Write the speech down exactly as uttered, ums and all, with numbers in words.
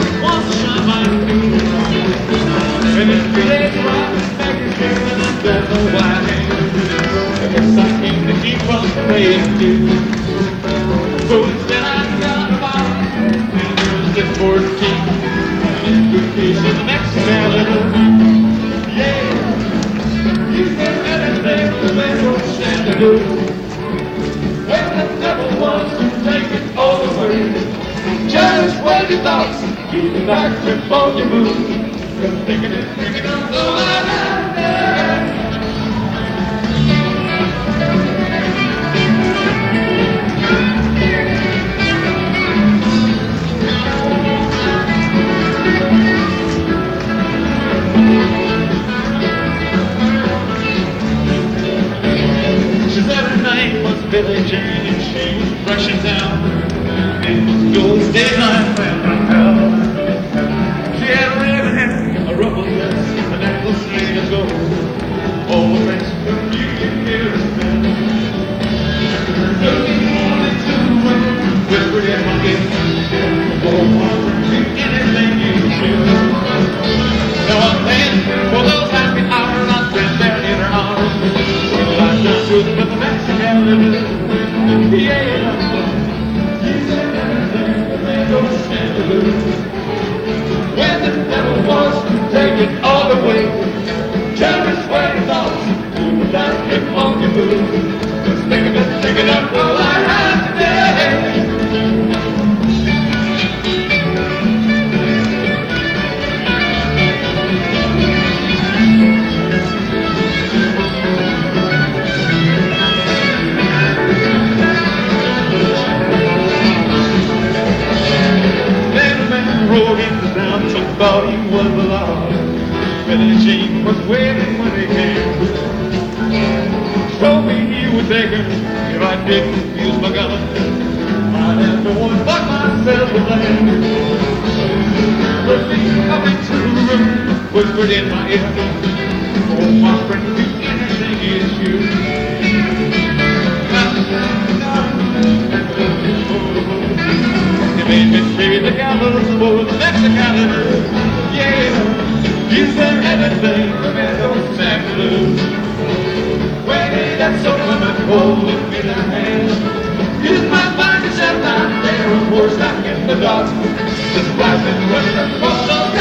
wants to shine my feet. And it's three days right back in here, and I don't know why. I guess I came to keep on playing too. So instead I got a bottle, and it was just fourteen. And this case in the next calendar. Yeah, you said anything the man don't stand to do. When the devil wants to take it all away, just hold your thoughts, keep it back before you move. Cause thinking it, thinking of the light. She said her name was Billie Jean and she was rushing down and goes daylight when hell. She had a red hair, a ruffled dress, a necklace made of gold. All the rest of you can hear her spell. Looking morning to women, whispered in my ear, oh, Margaret, do anything you feel. Now I'm paying for those happy hours I spent there in her arms. Well, I just stood with the Mexican living, yeah. When the devil wants to take it all away, tell me swear thoughts, do not keep on your move. Just thinking of, thinking of all I have today. Rode into town, some thought he was the law. Billie Jean was waiting when he came. Told me he would take her if I didn't use my gun. I'd have no one but myself to blame. But me coming to the room, whispered in my ear, oh, my friend, do anything is you. You made me pay the gallows for the Mexican. Yeah, you said everything the man don't stand to lose. When he got so women holding me their hand, you might find yourself out there, of course, back in the dark, just rising when the cross